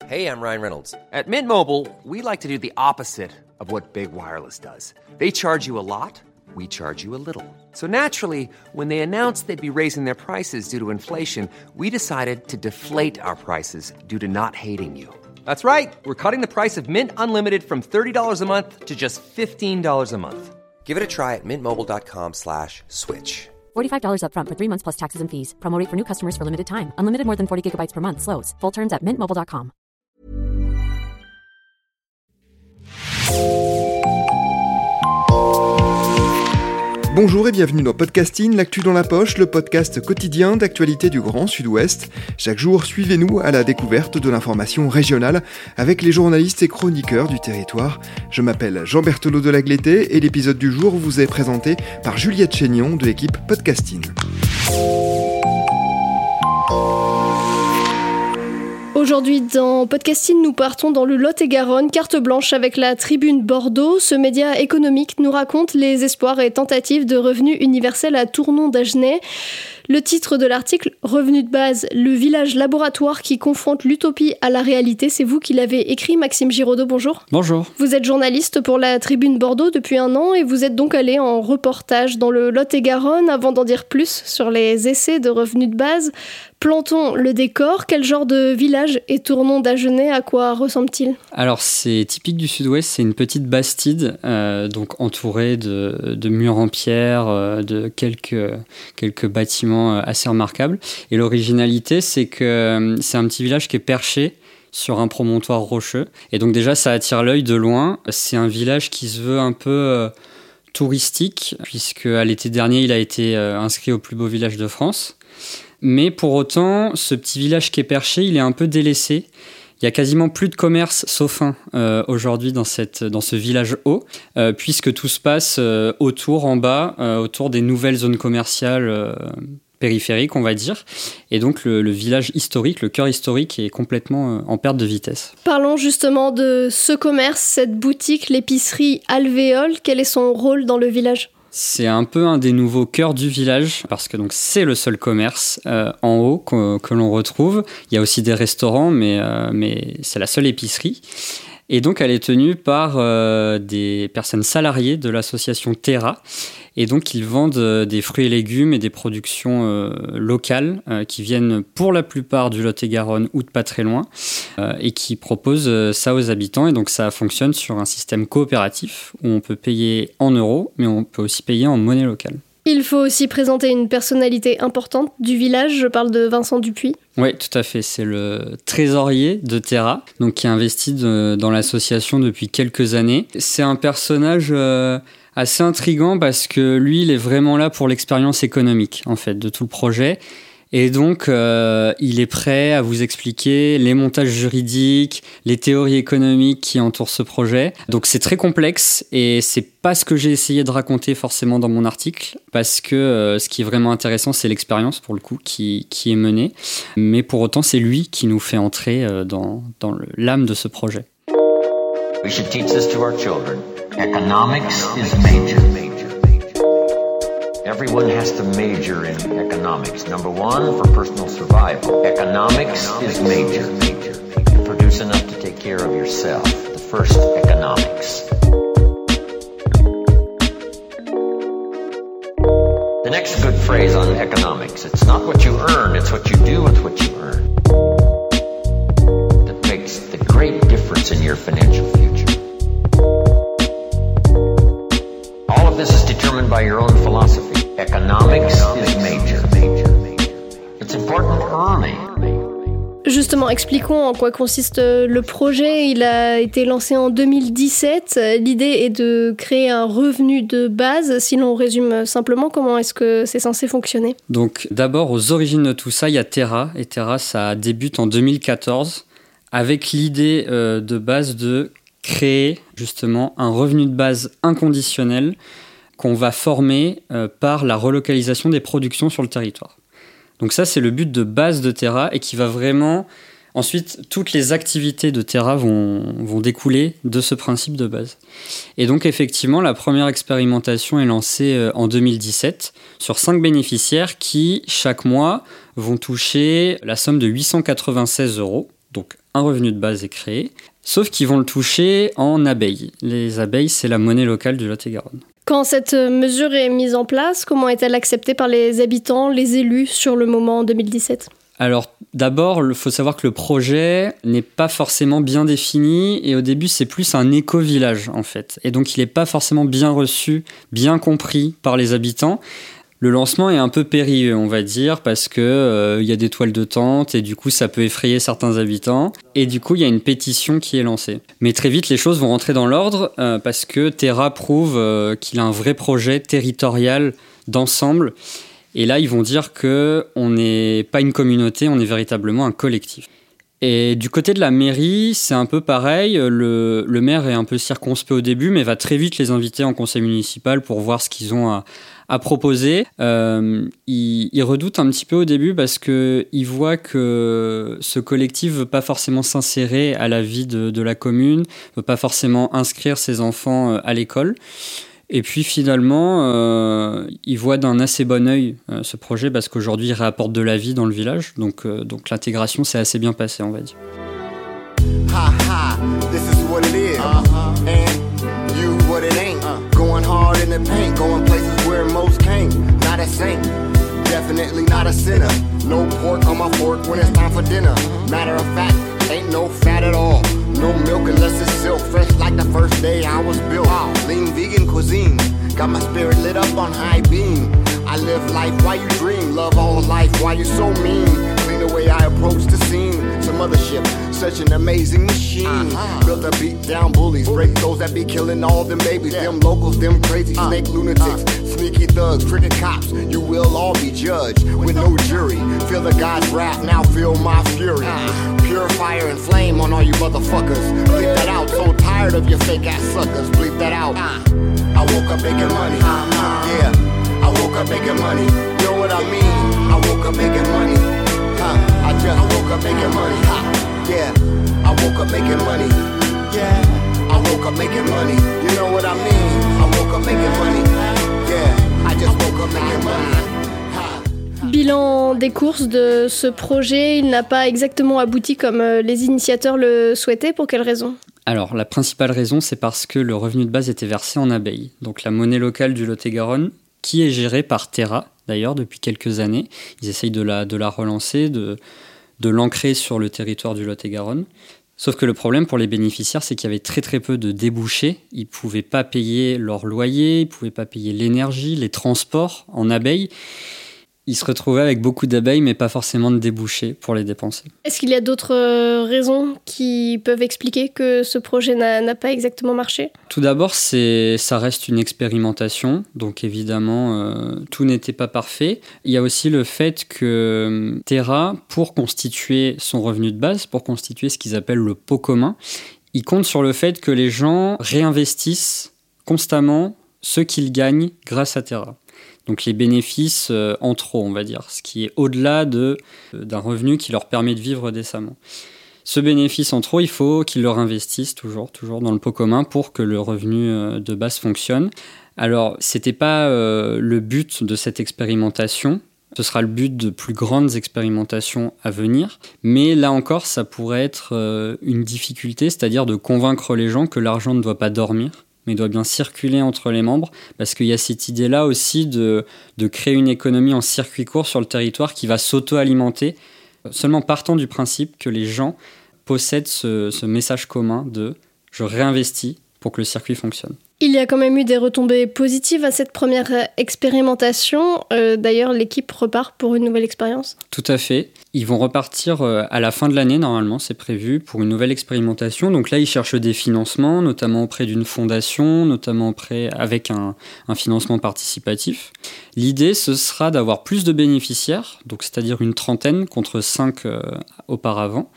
Hey, I'm Ryan Reynolds. At Mint Mobile, we like to do the opposite of what Big Wireless does. They charge you a lot, we charge you a little. So naturally, when they announced they'd be raising their prices due to inflation, we decided to deflate our prices due to not hating you. That's right. We're cutting the price of Mint Unlimited from $30 a month to just $15 a month. Give it a try at mintmobile.com/switch. $45 up front for 3 months plus taxes and fees. Promo rate for new customers for limited time. Unlimited more than 40 gigabytes per month. Slows full terms at mintmobile.com. Bonjour et bienvenue dans Podcasting, l'actu dans la poche, le podcast quotidien d'actualité du Grand Sud-Ouest. Chaque jour, suivez-nous à la découverte de l'information régionale avec les journalistes et chroniqueurs du territoire. Je m'appelle Jean Berthelot de Lagleté et l'épisode du jour vous est présenté par Juliette Chénion de l'équipe Podcasting. Aujourd'hui dans Podcasting, nous partons dans le Lot-et-Garonne, carte blanche avec la Tribune Bordeaux. Ce média économique nous raconte les espoirs et tentatives de revenu universel à Tournon-d'Agenais. Le titre de l'article, Revenu de base, le village laboratoire qui confronte l'utopie à la réalité. C'est vous qui l'avez écrit, Maxime Giraudot, bonjour. Bonjour. Vous êtes journaliste pour la Tribune Bordeaux depuis 1 an et vous êtes donc allé en reportage dans le Lot-et-Garonne. Avant d'en dire plus sur les essais de revenu de base, plantons le décor. Quel genre de village est Tournon-d'Agenais? À quoi ressemble-t-il? Alors c'est typique du sud-ouest, c'est une petite bastide, donc entourée de murs en pierre, de quelques bâtiments assez remarquables. Et l'originalité, c'est que c'est un petit village qui est perché sur un promontoire rocheux. Et donc déjà, ça attire l'œil de loin. C'est un village qui se veut un peu touristique, puisque à l'été dernier, il a été inscrit au plus beau village de France. Mais pour autant, ce petit village qui est perché, il est un peu délaissé. Il y a quasiment plus de commerce, sauf un, aujourd'hui dans ce village haut, puisque tout se passe autour, en bas, autour des nouvelles zones commerciales périphériques, on va dire. Et donc le village historique, le cœur historique est complètement en perte de vitesse. Parlons justement de ce commerce, cette boutique, l'épicerie Alvéole. Quel est son rôle dans le village ? C'est un peu un des nouveaux cœurs du village, parce que donc c'est le seul commerce en haut que l'on retrouve. Il y a aussi des restaurants, mais c'est la seule épicerie. Et donc elle est tenue par des personnes salariées de l'association Terra. Et donc ils vendent des fruits et légumes et des productions locales qui viennent pour la plupart du Lot-et-Garonne ou de pas très loin et qui proposent ça aux habitants. Et donc ça fonctionne sur un système coopératif où on peut payer en euros, mais on peut aussi payer en monnaie locale. Il faut aussi présenter une personnalité importante du village, je parle de Vincent Dupuis. Oui, tout à fait, c'est le trésorier de Terra, donc qui est investi dans l'association depuis quelques années. C'est un personnage assez intriguant parce que lui, il est vraiment là pour l'expérience économique, en fait, de tout le projet. Et donc, il est prêt à vous expliquer les montages juridiques, les théories économiques qui entourent ce projet. Donc, c'est très complexe et c'est pas ce que j'ai essayé de raconter forcément dans mon article, parce que ce qui est vraiment intéressant, c'est l'expérience, pour le coup, qui est menée. Mais pour autant, c'est lui qui nous fait entrer dans l'âme de ce projet. We should teach this to our children. Economics is major. Everyone has to major in economics. Number one, for personal survival. Economics is major. You produce enough to take care of yourself. The first economics. The next good phrase on economics, it's not what you earn, it's what you do with what you earn. That makes the great difference in your financial future. All of this is determined by your own philosophy. Economics is major. It's important early. Justement, expliquons en quoi consiste le projet. Il a été lancé en 2017. L'idée est de créer un revenu de base. Si l'on résume simplement, comment est-ce que c'est censé fonctionner ? Donc d'abord, aux origines de tout ça, il y a Terra. Et Terra, ça débute en 2014 avec l'idée de base de créer justement un revenu de base inconditionnel qu'on va former par la relocalisation des productions sur le territoire. Donc ça, c'est le but de base de Terra et qui va vraiment... Ensuite, toutes les activités de Terra vont découler de ce principe de base. Et donc, effectivement, la première expérimentation est lancée en 2017 sur 5 bénéficiaires qui, chaque mois, vont toucher la somme de 896 €, donc un revenu de base est créé, sauf qu'ils vont le toucher en abeilles. Les abeilles, c'est la monnaie locale du Lot-et-Garonne. Quand cette mesure est mise en place, comment est-elle acceptée par les habitants, les élus sur le moment en 2017 ? Alors d'abord, il faut savoir que le projet n'est pas forcément bien défini et au début c'est plus un éco-village en fait. Et donc il n'est pas forcément bien reçu, bien compris par les habitants. Le lancement est un peu périlleux, on va dire, parce que y a des toiles de tente et du coup ça peut effrayer certains habitants. Et du coup il y a une pétition qui est lancée. Mais très vite les choses vont rentrer dans l'ordre parce que Terra prouve qu'il a un vrai projet territorial d'ensemble. Et là, ils vont dire qu'on n'est pas une communauté, on est véritablement un collectif. Et du côté de la mairie, c'est un peu pareil. Le maire est un peu circonspect au début, mais va très vite les inviter en conseil municipal pour voir ce qu'ils ont à proposer. Il redoute un petit peu au début parce qu'il voit que ce collectif ne veut pas forcément s'insérer à la vie de la commune, ne veut pas forcément inscrire ses enfants à l'école. Et puis finalement, il voit d'un assez bon œil ce projet parce qu'aujourd'hui, il réapporte de la vie dans le village. Donc l'intégration s'est assez bien passée, on va dire. Ha ha, this is what it is. And you what it ain't. Going hard in the paint, going places where most can't. Not a saint, definitely not a sinner. No pork on my fork when it's time for dinner. Matter of fact, ain't no fat at all. No milk unless it's silk, fresh like the first day I was built. Lean vegan cuisine, got my spirit lit up on high beam. I live life while you dream, love all life while you so mean. Clean the way I approach the scene, some mothership, such an amazing machine. Built to beat down bullies, break those that be killing all them babies. Them locals, them crazy snake lunatics, sneaky thugs, crooked cops. You will all be judged with no jury. Feel the God's wrath, now feel my fury. Pure fire and flame on all you motherfuckers. Bleep that out, so tired of your fake ass suckers. Bleep that out. I woke up making money. Yeah, I woke up making money. You know what I mean? I woke up making money. I just woke up making money. Yeah, I woke up making money. Yeah, I woke up making money. You know what I mean? I woke up making money. Yeah, I just woke up making money. Bilan des courses de ce projet, il n'a pas exactement abouti comme les initiateurs le souhaitaient. Pour quelle raison ? Alors, la principale raison, c'est parce que le revenu de base était versé en abeilles. Donc la monnaie locale du Lot-et-Garonne, qui est gérée par Terra, d'ailleurs, depuis quelques années. Ils essayent de la relancer, de l'ancrer sur le territoire du Lot-et-Garonne. Sauf que le problème pour les bénéficiaires, c'est qu'il y avait très très peu de débouchés. Ils ne pouvaient pas payer leur loyer, ils ne pouvaient pas payer l'énergie, les transports en abeilles. Ils se retrouvaient avec beaucoup d'abeilles, mais pas forcément de débouchés pour les dépenser. Est-ce qu'il y a d'autres raisons qui peuvent expliquer que ce projet n'a pas exactement marché ? Tout d'abord, ça reste une expérimentation, donc évidemment, tout n'était pas parfait. Il y a aussi le fait que Terra, pour constituer son revenu de base, pour constituer ce qu'ils appellent le pot commun, ils comptent sur le fait que les gens réinvestissent constamment ce qu'ils gagnent grâce à Terra. Donc les bénéfices en trop, on va dire, ce qui est au-delà d'un revenu qui leur permet de vivre décemment. Ce bénéfice en trop, il faut qu'ils le réinvestissent toujours dans le pot commun pour que le revenu de base fonctionne. Alors, c'était pas le but de cette expérimentation. Ce sera le but de plus grandes expérimentations à venir. Mais là encore, ça pourrait être une difficulté, c'est-à-dire de convaincre les gens que l'argent ne doit pas dormir, mais doit bien circuler entre les membres, parce qu'il y a cette idée-là aussi de créer une économie en circuit court sur le territoire qui va s'auto-alimenter, seulement partant du principe que les gens possèdent ce message commun de « je réinvestis pour que le circuit fonctionne ». Il y a quand même eu des retombées positives à cette première expérimentation. D'ailleurs, l'équipe repart pour une nouvelle expérience. Tout à fait. Ils vont repartir à la fin de l'année, normalement, c'est prévu, pour une nouvelle expérimentation. Donc là, ils cherchent des financements, notamment auprès d'une fondation, notamment avec un financement participatif. L'idée, ce sera d'avoir plus de bénéficiaires, donc c'est-à-dire une trentaine contre 5 auparavant,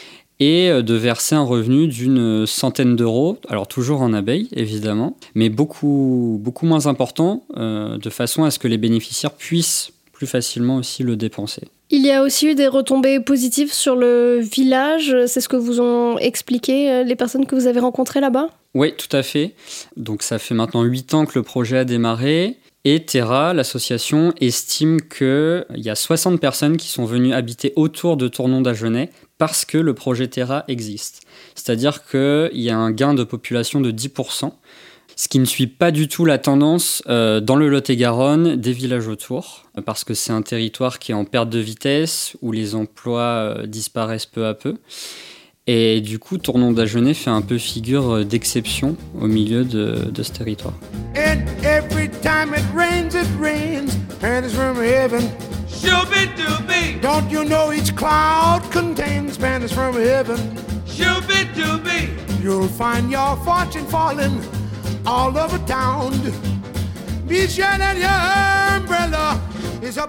et de verser un revenu d'une centaine d'euros, alors toujours en abeilles évidemment, mais beaucoup moins important, de façon à ce que les bénéficiaires puissent plus facilement aussi le dépenser. Il y a aussi eu des retombées positives sur le village, c'est ce que vous ont expliqué les personnes que vous avez rencontrées là-bas ? Oui, tout à fait. Donc ça fait maintenant 8 ans que le projet a démarré. Et Terra, l'association, estime qu'il y a 60 personnes qui sont venues habiter autour de Tournon-d'Agenais parce que le projet Terra existe. C'est-à-dire qu'il y a un gain de population de 10%, ce qui ne suit pas du tout la tendance dans le Lot-et-Garonne des villages autour, parce que c'est un territoire qui est en perte de vitesse, où les emplois disparaissent peu à peu. Et du coup, Tournon d'Agenais fait un peu figure d'exception au milieu de ce territoire. And every time it rains, panties from heaven. Shooby-dooby. Don't you know each cloud contains panties from heaven? Shooby-dooby. You'll find your fortune falling all over town. Be sure that your umbrella is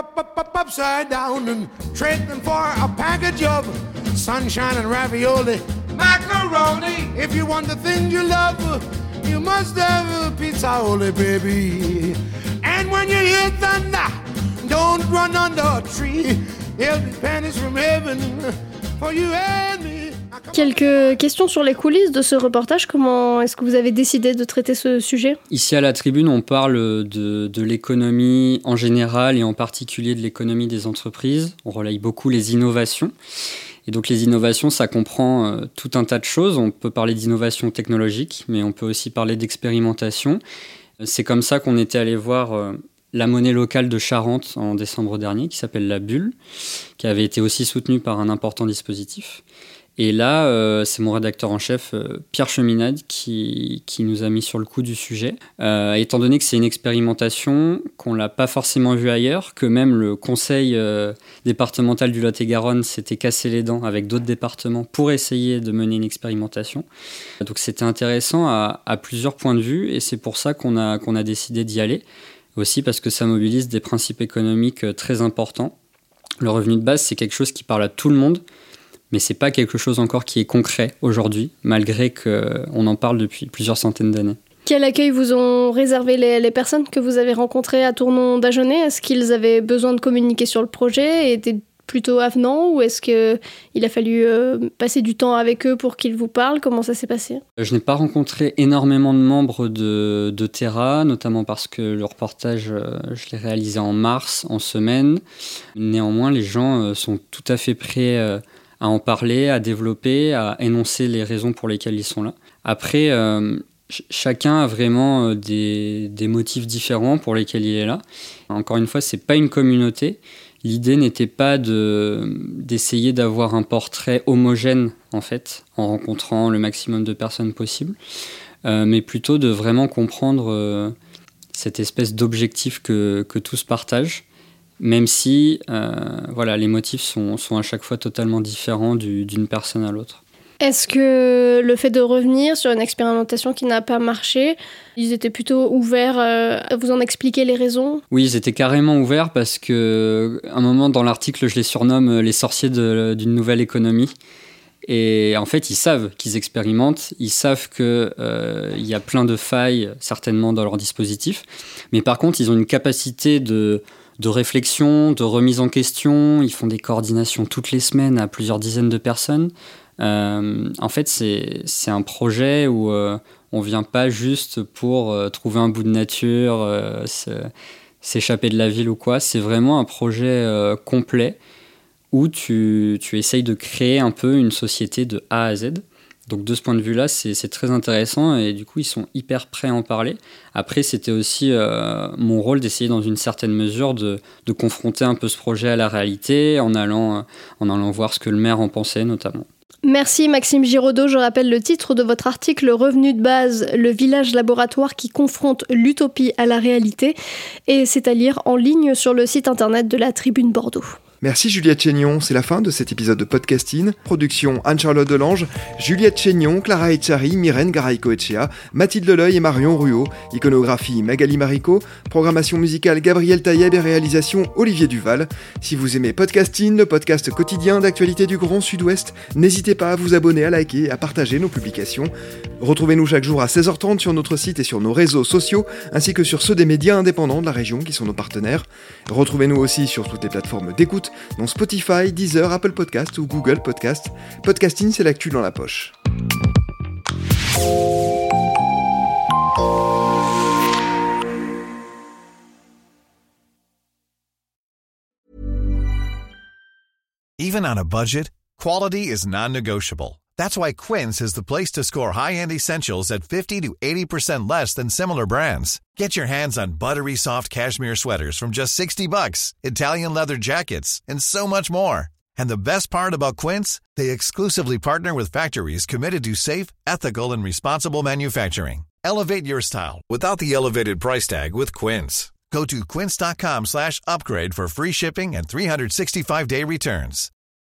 upside down, and trading for a package of sunshine and ravioli, macaroni. If you want the things you love, you must have a pizza, holy baby. And when you hear thunder, don't run under a tree. There'll be pennies from heaven for you and me. Quelques questions sur les coulisses de ce reportage. Comment est-ce que vous avez décidé de traiter ce sujet ? Ici à la Tribune, on parle de l'économie en général et en particulier de l'économie des entreprises. On relaye beaucoup les innovations. Et donc les innovations, ça comprend tout un tas de choses. On peut parler d'innovation technologique, mais on peut aussi parler d'expérimentation. C'est comme ça qu'on était allé voir la monnaie locale de Charente en décembre dernier, qui s'appelle la Bulle, qui avait été aussi soutenue par un important dispositif. Et là, c'est mon rédacteur en chef, Pierre Cheminade, qui nous a mis sur le coup du sujet. Étant donné que c'est une expérimentation, qu'on ne l'a pas forcément vue ailleurs, que même le conseil départemental du Lot-et-Garonne s'était cassé les dents avec d'autres départements pour essayer de mener une expérimentation. Donc c'était intéressant à plusieurs points de vue, et c'est pour ça qu'on a décidé d'y aller. Aussi parce que ça mobilise des principes économiques très importants. Le revenu de base, c'est quelque chose qui parle à tout le monde, mais c'est pas quelque chose encore qui est concret aujourd'hui, malgré qu'on en parle depuis plusieurs centaines d'années. Quel accueil vous ont réservé les personnes que vous avez rencontrées à Tournon d'Agenais ? Est-ce qu'ils avaient besoin de communiquer sur le projet et étaient plutôt avenants, ou est-ce qu'il a fallu passer du temps avec eux pour qu'ils vous parlent ? Comment ça s'est passé ? Je n'ai pas rencontré énormément de membres de Terra, notamment parce que le reportage, je l'ai réalisé en mars, en semaine. Néanmoins, les gens sont tout à fait prêts à en parler, à développer, à énoncer les raisons pour lesquelles ils sont là. Après, chacun a vraiment des motifs différents pour lesquels il est là. Encore une fois, c'est pas une communauté. L'idée n'était pas d'essayer d'avoir un portrait homogène, en fait, en rencontrant le maximum de personnes possible, mais plutôt de vraiment comprendre cette espèce d'objectif que tous partagent, même si les motifs sont à chaque fois totalement différents d'une personne à l'autre. Est-ce que le fait de revenir sur une expérimentation qui n'a pas marché, ils étaient plutôt ouverts à vous en expliquer les raisons ? Oui, ils étaient carrément ouverts parce qu'à un moment dans l'article, je les surnomme les sorciers d'une nouvelle économie. Et en fait, ils savent qu'ils expérimentent, ils savent qu'il y a plein de failles certainement dans leur dispositif. Mais par contre, ils ont une capacité de réflexion, de remise en question. Ils font des coordinations toutes les semaines à plusieurs dizaines de personnes. En fait, c'est un projet où on ne vient pas juste pour trouver un bout de nature, s'échapper de la ville ou quoi. C'est vraiment un projet complet où tu essayes de créer un peu une société de A à Z. Donc de ce point de vue-là, c'est très intéressant et du coup, ils sont hyper prêts à en parler. Après, c'était aussi mon rôle d'essayer dans une certaine mesure de confronter un peu ce projet à la réalité en allant voir ce que le maire en pensait notamment. Merci Maxime Giraudot. Je rappelle le titre de votre article, Revenu de base, le village laboratoire qui confronte l'utopie à la réalité. Et c'est à lire en ligne sur le site internet de la Tribune Bordeaux. Merci Juliette Chénion, c'est la fin de cet épisode de Podcasting. Production Anne-Charlotte Delange, Juliette Chénion, Clara Echari, Myrène Garay-Coetchea, Mathilde Leleuil et Marion Ruot, iconographie Magali Marico, programmation musicale Gabriel Taïeb et réalisation Olivier Duval. Si vous aimez Podcasting, le podcast quotidien d'actualité du Grand Sud-Ouest, n'hésitez pas à vous abonner, à liker et à partager nos publications. Retrouvez-nous chaque jour à 16h30 sur notre site et sur nos réseaux sociaux, ainsi que sur ceux des médias indépendants de la région qui sont nos partenaires. Retrouvez-nous aussi sur toutes les plateformes d'écoute, dont Spotify, Deezer, Apple Podcast ou Google Podcast. Podcasting, c'est l'actu dans la poche. Even on a budget, quality is non-negotiable. That's why Quince is the place to score high-end essentials at 50 to 80% less than similar brands. Get your hands on buttery soft cashmere sweaters from just $60, Italian leather jackets, and so much more. And the best part about Quince, they exclusively partner with factories committed to safe, ethical, and responsible manufacturing. Elevate your style without the elevated price tag with Quince. Go to quince.com/upgrade for free shipping and 365-day returns.